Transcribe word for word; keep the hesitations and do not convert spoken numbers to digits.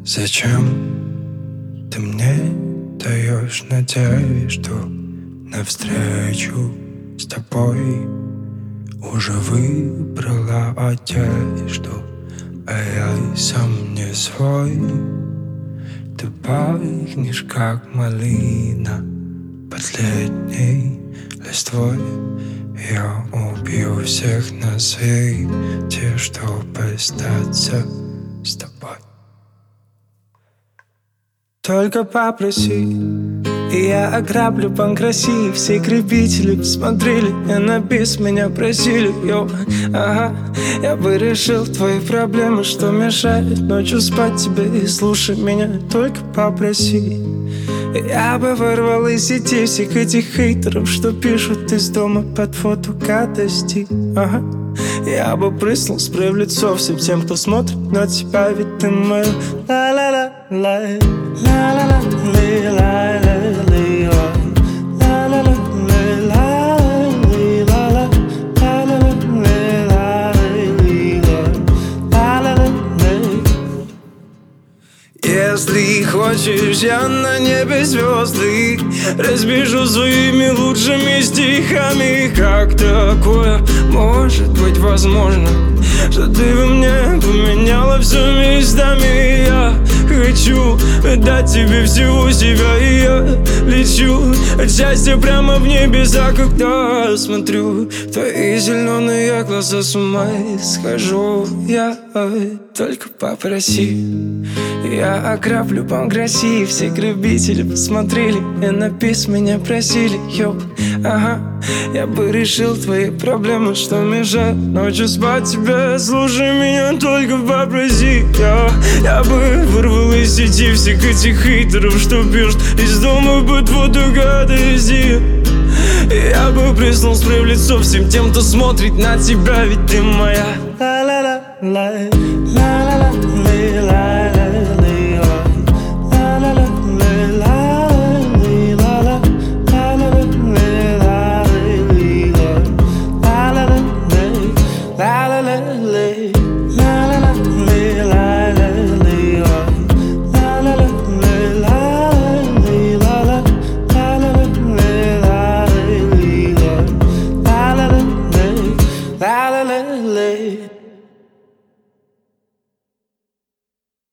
Зачем ты мне даешь надежду навстречу с тобой? Уже выбрала одежду, а я сам не свой. Ты пахнешь, как малина под летней листвой. Я убью всех на свете, чтобы остаться с тобой. Только попроси, и я ограблю банк России. Все грабители посмотрели и на бис меня просили. Йо, ага, я бы решил твои проблемы, что мешает ночью спать тебе. И слушай меня, только попроси. Я бы вырвал из сети всех этих хейтеров, что пишут из дома под фото гадости. Ага. Я бы прыснул, спрей в лицо всем тем, кто смотрит на тебя. Ведь ты моя ла-ла-ла-лай, ла-ла-ла-лай-лай-лай-лай, если хочешь, я на небе звезды разбежу своими лучшими стихами. Как такое может быть возможно, что ты во мне поменяла все местами? Я хочу дать тебе всего себя, и я лечу от счастья прямо в небеса. Когда смотрю в твои зеленые глаза, с ума схожу я. Только попроси, я ограблю банк России. Все грабители посмотрели и на бис меня просили. Йоу, ага, я бы решил твои проблемы, что мешает ночью спать тебе. Слушай меня, только попроси. Я, я бы вырвал из сети всех этих хейтеров, что пишут из дома под фото гадости. Я бы приснул, спрей в лицо всем тем, кто смотрит на тебя. Ведь ты моя ла-ла-ла-лай, ла-ла-ла-лай.